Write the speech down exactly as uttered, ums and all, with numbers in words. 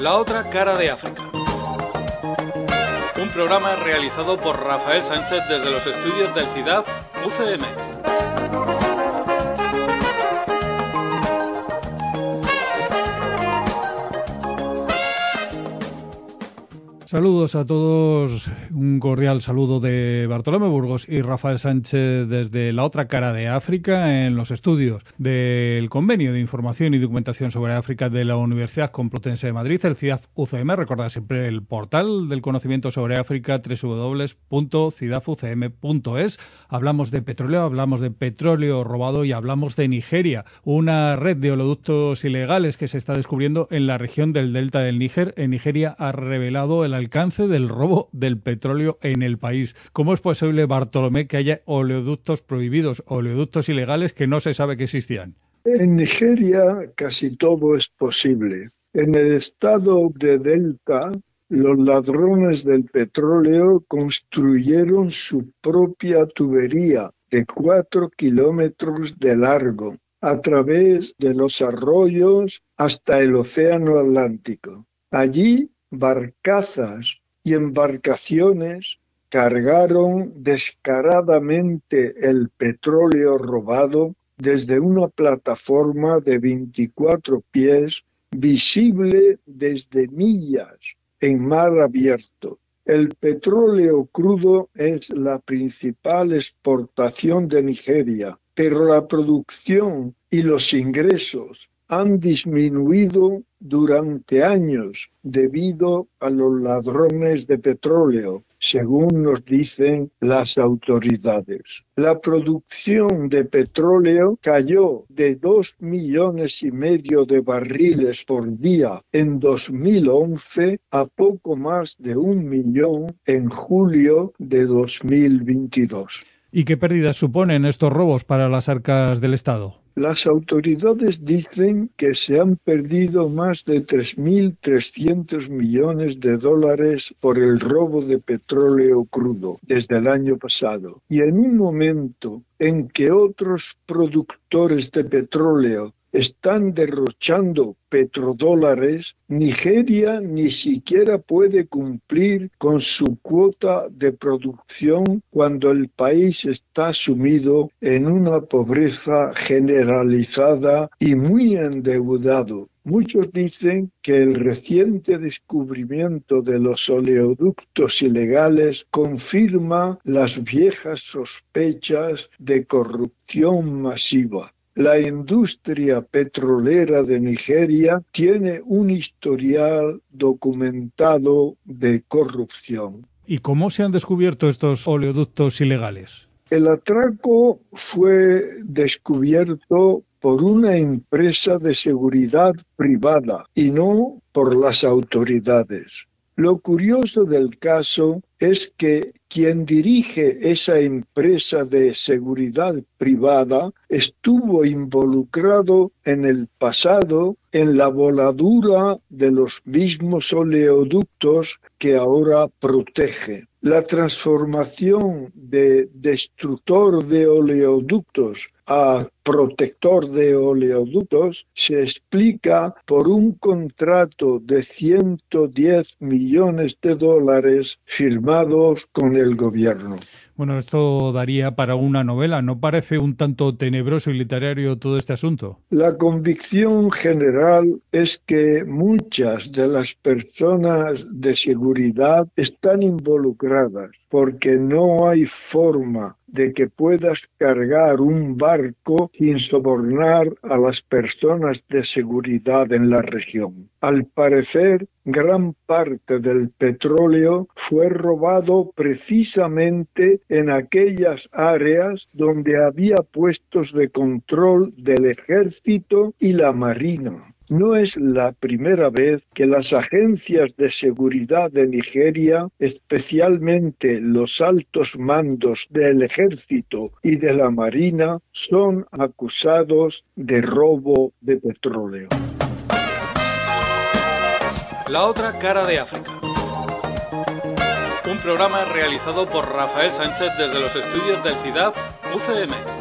La otra cara de África. Un programa realizado por Rafael Sánchez desde los estudios del C I D A F U C M. Saludos a todos, un cordial saludo de Bartolomé Burgos y Rafael Sánchez desde la otra cara de África en los estudios del Convenio de Información y Documentación sobre África de la Universidad Complutense de Madrid, el C I D A F U C M. Recordad siempre el portal del conocimiento sobre África, doble u doble u doble u punto cidaf u c m punto es. Hablamos de petróleo, hablamos de petróleo robado y hablamos de Nigeria, una red de oleoductos ilegales que se está descubriendo en la región del delta del Níger. En Nigeria ha revelado el alcance del robo del petróleo en el país. ¿Cómo es posible, Bartolomé, que haya oleoductos prohibidos, oleoductos ilegales que no se sabe que existían? En Nigeria casi todo es posible. En el estado de Delta, los ladrones del petróleo construyeron su propia tubería de cuatro kilómetros de largo a través de los arroyos hasta el océano Atlántico. Allí barcazas y embarcaciones cargaron descaradamente el petróleo robado desde una plataforma de veinticuatro pies visible desde millas en mar abierto. El petróleo crudo es la principal exportación de Nigeria, pero la producción y los ingresos han disminuido durante años debido a los ladrones de petróleo, según nos dicen las autoridades. La producción de petróleo cayó de dos millones y medio de barriles por día en dos mil once a poco más de un millón en julio de dos mil veintidós. ¿Y qué pérdidas suponen estos robos para las arcas del Estado? Las autoridades dicen que se han perdido más de tres mil trescientos millones de dólares por el robo de petróleo crudo desde el año pasado. Y en un momento en que otros productores de petróleo están derrochando petrodólares, Nigeria ni siquiera puede cumplir con su cuota de producción cuando el país está sumido en una pobreza generalizada y muy endeudado. Muchos dicen que el reciente descubrimiento de los oleoductos ilegales confirma las viejas sospechas de corrupción masiva. La industria petrolera de Nigeria tiene un historial documentado de corrupción. ¿Y cómo se han descubierto estos oleoductos ilegales? El atraco fue descubierto por una empresa de seguridad privada y no por las autoridades. Lo curioso del caso es que quien dirige esa empresa de seguridad privada estuvo involucrado en el pasado en la voladura de los mismos oleoductos que ahora protege. La transformación de destructor de oleoductos a protector de oleoductos se explica por un contrato de ciento diez millones de dólares firmados con el gobierno. Bueno, esto daría para una novela. ¿No parece un tanto tenebroso y literario todo este asunto? La convicción general es que muchas de las personas de seguridad están involucradas porque no hay forma de que puedas cargar un barco sin sobornar a las personas de seguridad en la región. Al parecer, gran parte del petróleo fue robado precisamente en aquellas áreas donde había puestos de control del ejército y la marina. No es la primera vez que las agencias de seguridad de Nigeria, especialmente los altos mandos del ejército y de la marina, son acusados de robo de petróleo. La otra cara de África. Un programa realizado por Rafael Sánchez desde los estudios del C I D A F U C M.